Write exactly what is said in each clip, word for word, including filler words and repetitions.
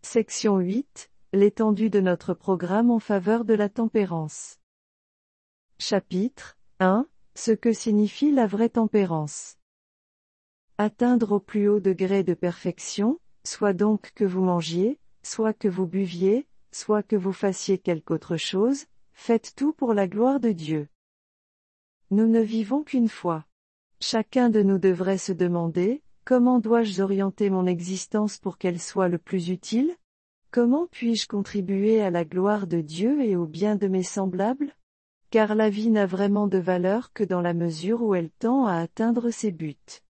Section huit. L'étendue de notre programme en faveur de la tempérance. Chapitre un. Ce que signifie la vraie tempérance. Atteindre au plus haut degré de perfection, soit donc que vous mangiez, soit que vous buviez, soit que vous fassiez quelque autre chose, faites tout pour la gloire de Dieu. Nous ne vivons qu'une fois. Chacun de nous devrait se demander, comment dois-je orienter mon existence pour qu'elle soit le plus utile? Comment puis-je contribuer à la gloire de Dieu et au bien de mes semblables? Car la vie n'a vraiment de valeur que dans la mesure où elle tend à atteindre ses buts.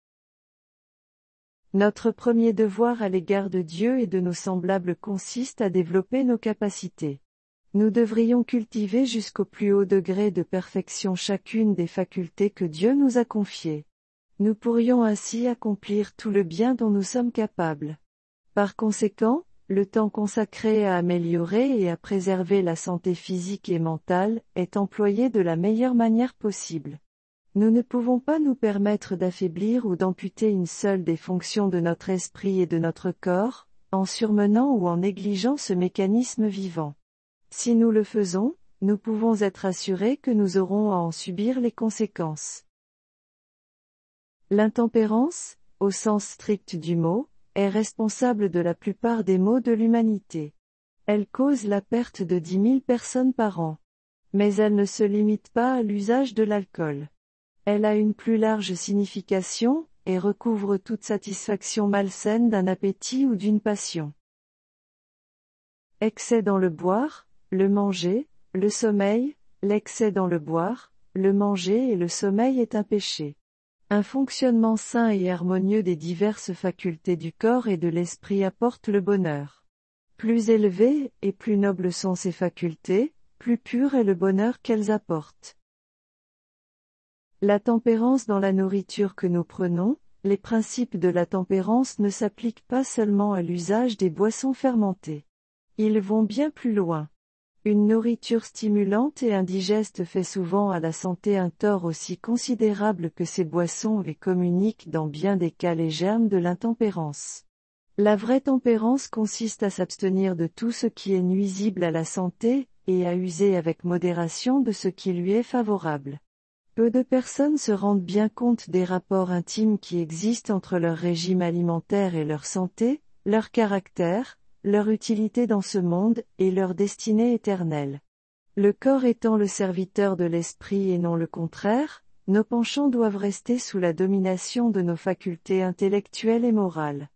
Notre premier devoir à l'égard de Dieu et de nos semblables consiste à développer nos capacités. Nous devrions cultiver jusqu'au plus haut degré de perfection chacune des facultés que Dieu nous a confiées. Nous pourrions ainsi accomplir tout le bien dont nous sommes capables. Par conséquent, le temps consacré à améliorer et à préserver la santé physique et mentale est employé de la meilleure manière possible. Nous ne pouvons pas nous permettre d'affaiblir ou d'amputer une seule des fonctions de notre esprit et de notre corps, en surmenant ou en négligeant ce mécanisme vivant. Si nous le faisons, nous pouvons être assurés que nous aurons à en subir les conséquences. L'intempérance, au sens strict du mot, est responsable de la plupart des maux de l'humanité. Elle cause la perte de dix mille personnes par an. Mais elle ne se limite pas à l'usage de l'alcool. Elle a une plus large signification, et recouvre toute satisfaction malsaine d'un appétit ou d'une passion. Excès dans le boire, le manger, le sommeil, l'excès dans le boire, le manger et le sommeil est un péché. Un fonctionnement sain et harmonieux des diverses facultés du corps et de l'esprit apporte le bonheur. Plus élevées et plus nobles sont ces facultés, plus pur est le bonheur qu'elles apportent. La tempérance dans la nourriture que nous prenons, les principes de la tempérance ne s'appliquent pas seulement à l'usage des boissons fermentées. Ils vont bien plus loin. Une nourriture stimulante et indigeste fait souvent à la santé un tort aussi considérable que ces boissons et communiquent dans bien des cas les germes de l'intempérance. La vraie tempérance consiste à s'abstenir de tout ce qui est nuisible à la santé, et à user avec modération de ce qui lui est favorable. Peu de personnes se rendent bien compte des rapports intimes qui existent entre leur régime alimentaire et leur santé, leur caractère, leur utilité dans ce monde, et leur destinée éternelle. Le corps étant le serviteur de l'esprit et non le contraire, nos penchants doivent rester sous la domination de nos facultés intellectuelles et morales.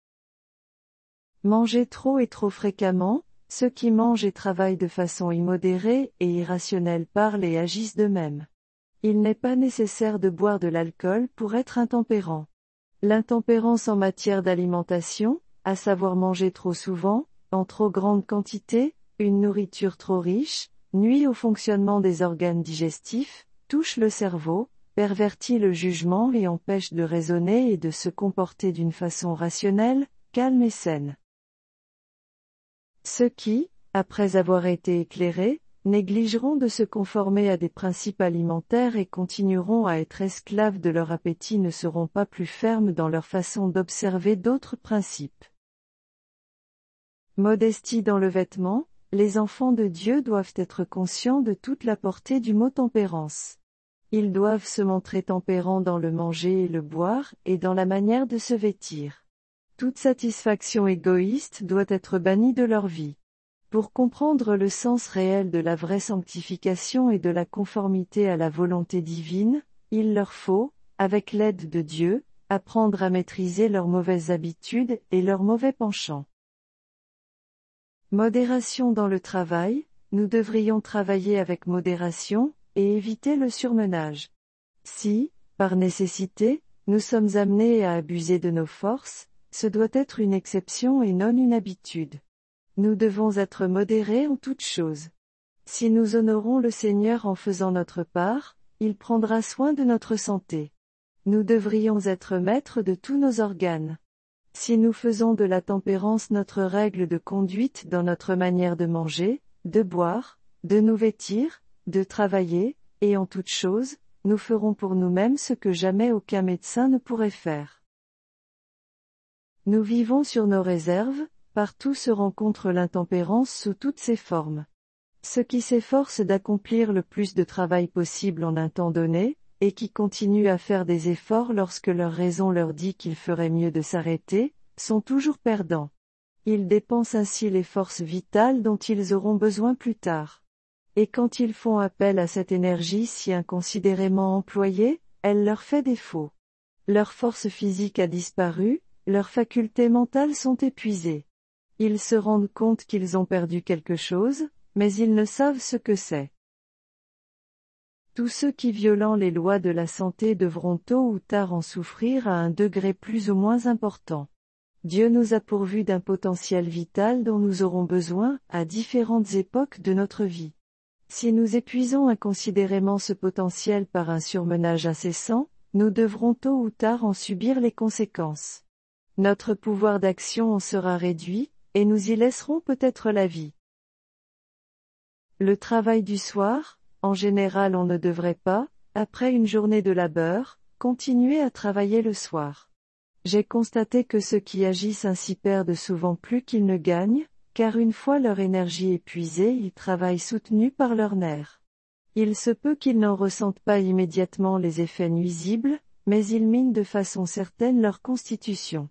Manger trop et trop fréquemment, ceux qui mangent et travaillent de façon immodérée et irrationnelle parlent et agissent d'eux-mêmes. Il n'est pas nécessaire de boire de l'alcool pour être intempérant. L'intempérance en matière d'alimentation, à savoir manger trop souvent, en trop grande quantité, une nourriture trop riche, nuit au fonctionnement des organes digestifs, touche le cerveau, pervertit le jugement et empêche de raisonner et de se comporter d'une façon rationnelle, calme et saine. Ceux qui, après avoir été éclairés, négligeront de se conformer à des principes alimentaires et continueront à être esclaves de leur appétit ne seront pas plus fermes dans leur façon d'observer d'autres principes. Modestie dans le vêtement, les enfants de Dieu doivent être conscients de toute la portée du mot tempérance. Ils doivent se montrer tempérants dans le manger et le boire, et dans la manière de se vêtir. Toute satisfaction égoïste doit être bannie de leur vie. Pour comprendre le sens réel de la vraie sanctification et de la conformité à la volonté divine, il leur faut, avec l'aide de Dieu, apprendre à maîtriser leurs mauvaises habitudes et leurs mauvais penchants. Modération dans le travail, nous devrions travailler avec modération, et éviter le surmenage. Si, par nécessité, nous sommes amenés à abuser de nos forces, ce doit être une exception et non une habitude. Nous devons être modérés en toutes choses. Si nous honorons le Seigneur en faisant notre part, il prendra soin de notre santé. Nous devrions être maîtres de tous nos organes. Si nous faisons de la tempérance notre règle de conduite dans notre manière de manger, de boire, de nous vêtir, de travailler, et en toutes choses, nous ferons pour nous-mêmes ce que jamais aucun médecin ne pourrait faire. Nous vivons sur nos réserves, partout se rencontre l'intempérance sous toutes ses formes. Ceux qui s'efforcent d'accomplir le plus de travail possible en un temps donné, et qui continuent à faire des efforts lorsque leur raison leur dit qu'il ferait mieux de s'arrêter, sont toujours perdants. Ils dépensent ainsi les forces vitales dont ils auront besoin plus tard. Et quand ils font appel à cette énergie si inconsidérément employée, elle leur fait défaut. Leur force physique a disparu, leurs facultés mentales sont épuisées. Ils se rendent compte qu'ils ont perdu quelque chose, mais ils ne savent ce que c'est. Tous ceux qui violant les lois de la santé devront tôt ou tard en souffrir à un degré plus ou moins important. Dieu nous a pourvus d'un potentiel vital dont nous aurons besoin, à différentes époques de notre vie. Si nous épuisons inconsidérément ce potentiel par un surmenage incessant, nous devrons tôt ou tard en subir les conséquences. Notre pouvoir d'action en sera réduit, et nous y laisserons peut-être la vie. Le travail du soir, en général on ne devrait pas, après une journée de labeur, continuer à travailler le soir. J'ai constaté que ceux qui agissent ainsi perdent souvent plus qu'ils ne gagnent, car une fois leur énergie épuisée ils travaillent soutenus par leurs nerfs. Il se peut qu'ils n'en ressentent pas immédiatement les effets nuisibles, mais ils minent de façon certaine leur constitution.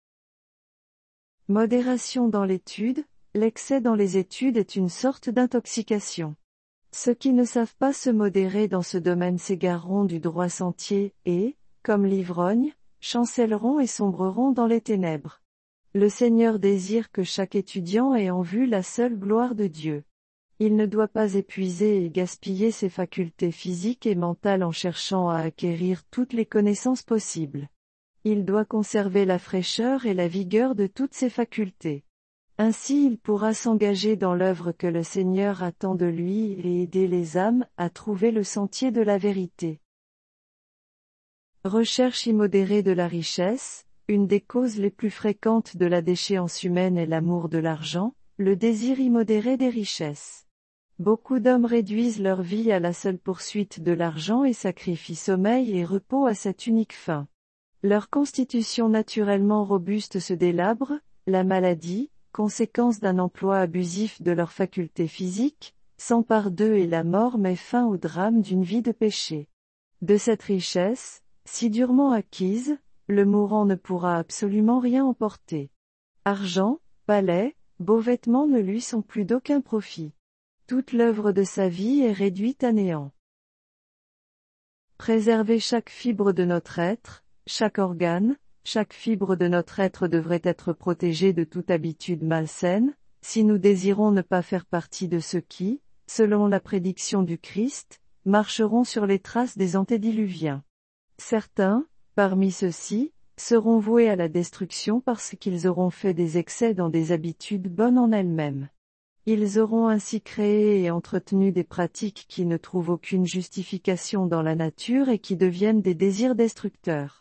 Modération dans l'étude, l'excès dans les études est une sorte d'intoxication. Ceux qui ne savent pas se modérer dans ce domaine s'égareront du droit sentier, et, comme l'ivrogne, chancelleront et sombreront dans les ténèbres. Le Seigneur désire que chaque étudiant ait en vue la seule gloire de Dieu. Il ne doit pas épuiser et gaspiller ses facultés physiques et mentales en cherchant à acquérir toutes les connaissances possibles. Il doit conserver la fraîcheur et la vigueur de toutes ses facultés. Ainsi il pourra s'engager dans l'œuvre que le Seigneur attend de lui et aider les âmes à trouver le sentier de la vérité. Recherche immodérée de la richesse, une des causes les plus fréquentes de la déchéance humaine est l'amour de l'argent, le désir immodéré des richesses. Beaucoup d'hommes réduisent leur vie à la seule poursuite de l'argent et sacrifient sommeil et repos à cette unique fin. Leur constitution naturellement robuste se délabre, la maladie, conséquence d'un emploi abusif de leurs facultés physiques, s'empare d'eux et la mort met fin au drame d'une vie de péché. De cette richesse, si durement acquise, le mourant ne pourra absolument rien emporter. Argent, palais, beaux vêtements ne lui sont plus d'aucun profit. Toute l'œuvre de sa vie est réduite à néant. Préserver chaque fibre de notre être, chaque organe, chaque fibre de notre être devrait être protégée de toute habitude malsaine, si nous désirons ne pas faire partie de ceux qui, selon la prédiction du Christ, marcheront sur les traces des antédiluviens. Certains, parmi ceux-ci, seront voués à la destruction parce qu'ils auront fait des excès dans des habitudes bonnes en elles-mêmes. Ils auront ainsi créé et entretenu des pratiques qui ne trouvent aucune justification dans la nature et qui deviennent des désirs destructeurs.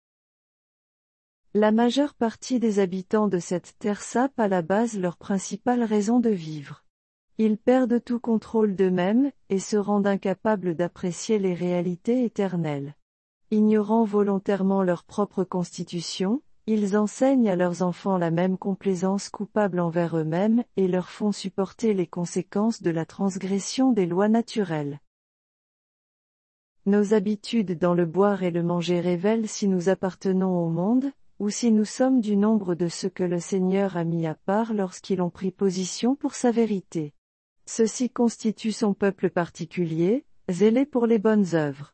La majeure partie des habitants de cette terre sapent à la base leur principale raison de vivre. Ils perdent tout contrôle d'eux-mêmes, et se rendent incapables d'apprécier les réalités éternelles. Ignorant volontairement leur propre constitution, ils enseignent à leurs enfants la même complaisance coupable envers eux-mêmes et leur font supporter les conséquences de la transgression des lois naturelles. Nos habitudes dans le boire et le manger révèlent si nous appartenons au monde, ou si nous sommes du nombre de ceux que le Seigneur a mis à part lorsqu'ils ont pris position pour sa vérité. Ceux-ci constituent son peuple particulier, zélé pour les bonnes œuvres.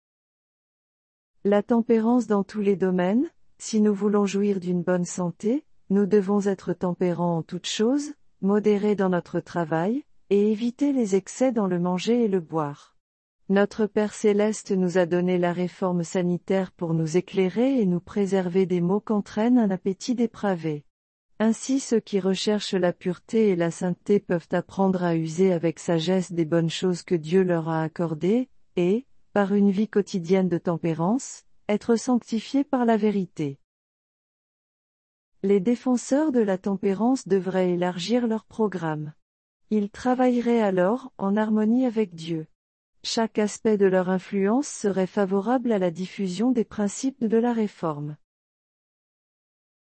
La tempérance dans tous les domaines, si nous voulons jouir d'une bonne santé, nous devons être tempérants en toutes choses, modérés dans notre travail, et éviter les excès dans le manger et le boire. Notre Père Céleste nous a donné la réforme sanitaire pour nous éclairer et nous préserver des maux qu'entraîne un appétit dépravé. Ainsi ceux qui recherchent la pureté et la sainteté peuvent apprendre à user avec sagesse des bonnes choses que Dieu leur a accordées, et, par une vie quotidienne de tempérance, être sanctifiés par la vérité. Les défenseurs de la tempérance devraient élargir leur programme. Ils travailleraient alors en harmonie avec Dieu. Chaque aspect de leur influence serait favorable à la diffusion des principes de la réforme.